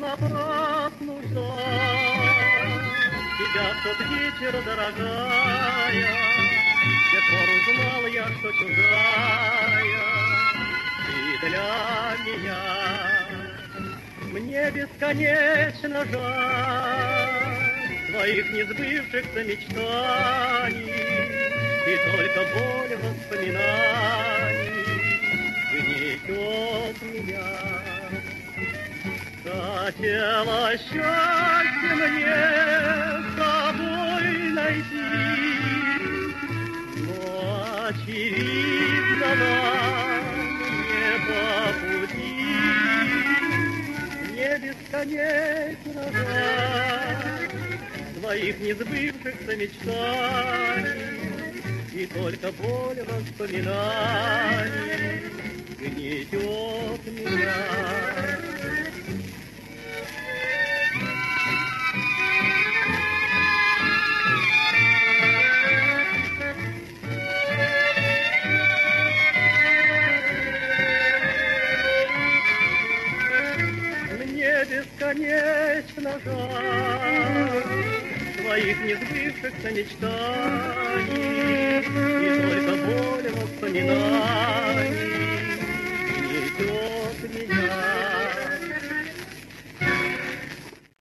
напрасну ждать тебя в тот вечер, дорогая. С тех пор узнал я, что чужая ты для меня. Мне бесконечно жаль твоих несбывшихся мечтаний, и только боль воспоминаний гнетет меня. Хотела счастье мне с тобой найти, но очевидно нам не по пути. Мне бесконечно жаль твоих несбывшихся мечтаний, и только боль воспоминаний гнетет меня. Бесконечно жаль твоих несбывшихся мечтаний, и только боль